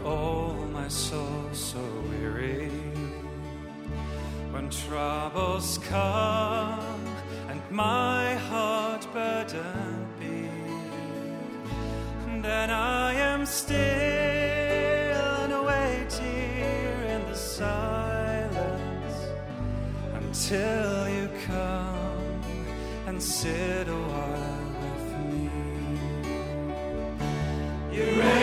oh my soul so weary. When troubles come and my heart burdened be, then I am still and wait here in the silence until you come and sit a while with me. You're